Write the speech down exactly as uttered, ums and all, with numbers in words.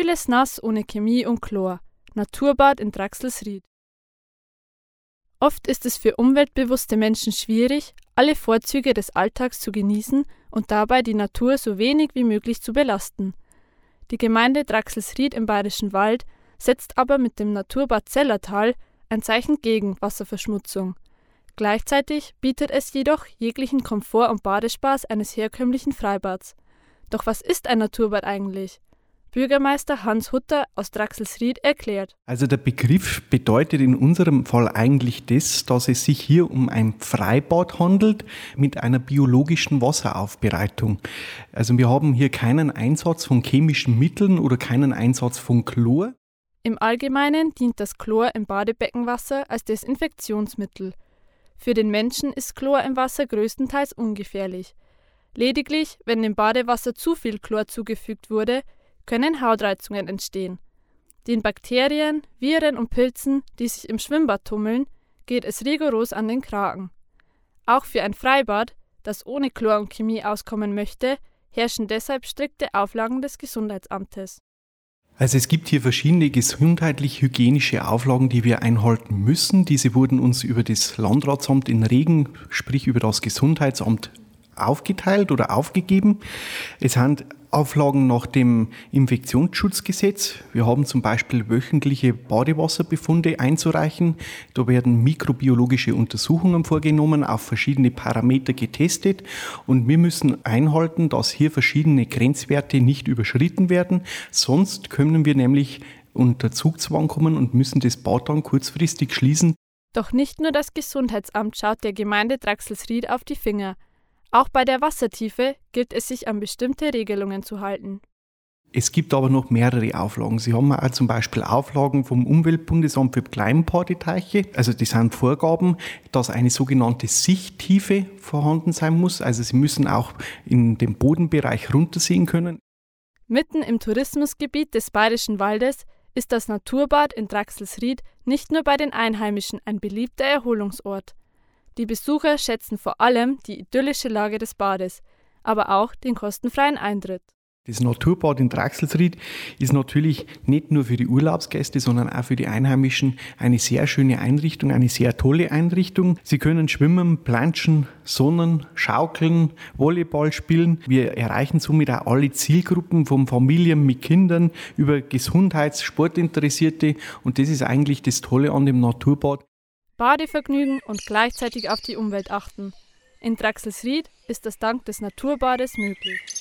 Kühles Nass ohne Chemie und Chlor. Naturbad in Draxelsried. Oft ist es für umweltbewusste Menschen schwierig, alle Vorzüge des Alltags zu genießen und dabei die Natur so wenig wie möglich zu belasten. Die Gemeinde Draxelsried im Bayerischen Wald setzt aber mit dem Naturbad Zellertal ein Zeichen gegen Wasserverschmutzung. Gleichzeitig bietet es jedoch jeglichen Komfort und Badespaß eines herkömmlichen Freibads. Doch was ist ein Naturbad eigentlich? Bürgermeister Hans Hutter aus Draxelsried erklärt. Also der Begriff bedeutet in unserem Fall eigentlich das, dass es sich hier um ein Freibad handelt mit einer biologischen Wasseraufbereitung. Also wir haben hier keinen Einsatz von chemischen Mitteln oder keinen Einsatz von Chlor. Im Allgemeinen dient das Chlor im Badebeckenwasser als Desinfektionsmittel. Für den Menschen ist Chlor im Wasser größtenteils ungefährlich. Lediglich, wenn dem Badewasser zu viel Chlor zugefügt wurde, können Hautreizungen entstehen. Den Bakterien, Viren und Pilzen, die sich im Schwimmbad tummeln, geht es rigoros an den Kragen. Auch für ein Freibad, das ohne Chlor und Chemie auskommen möchte, herrschen deshalb strikte Auflagen des Gesundheitsamtes. Also es gibt hier verschiedene gesundheitlich-hygienische Auflagen, die wir einhalten müssen. Diese wurden uns über das Landratsamt in Regen, sprich über das Gesundheitsamt, aufgeteilt oder aufgegeben. Es sind Auflagen nach dem Infektionsschutzgesetz. Wir haben zum Beispiel wöchentliche Badewasserbefunde einzureichen. Da werden mikrobiologische Untersuchungen vorgenommen, auf verschiedene Parameter getestet und wir müssen einhalten, dass hier verschiedene Grenzwerte nicht überschritten werden. Sonst können wir nämlich unter Zugzwang kommen und müssen das Bad dann kurzfristig schließen. Doch nicht nur das Gesundheitsamt schaut der Gemeinde Draxelsried auf die Finger. Auch bei der Wassertiefe gilt es, sich an bestimmte Regelungen zu halten. Es gibt aber noch mehrere Auflagen. Sie haben auch zum Beispiel Auflagen vom Umweltbundesamt für Kleinbadeteiche. Also das sind Vorgaben, dass eine sogenannte Sichttiefe vorhanden sein muss. Also Sie müssen auch in den Bodenbereich runtersehen können. Mitten im Tourismusgebiet des Bayerischen Waldes ist das Naturbad in Draxelsried nicht nur bei den Einheimischen ein beliebter Erholungsort. Die Besucher schätzen vor allem die idyllische Lage des Bades, aber auch den kostenfreien Eintritt. Das Naturbad in Draxelsried ist natürlich nicht nur für die Urlaubsgäste, sondern auch für die Einheimischen eine sehr schöne Einrichtung, eine sehr tolle Einrichtung. Sie können schwimmen, planschen, sonnen, schaukeln, Volleyball spielen. Wir erreichen somit auch alle Zielgruppen, von Familien mit Kindern über Gesundheits-, Sportinteressierte, und das ist eigentlich das Tolle an dem Naturbad. Badevergnügen und gleichzeitig auf die Umwelt achten. In Draxelsried ist das dank des Naturbades möglich.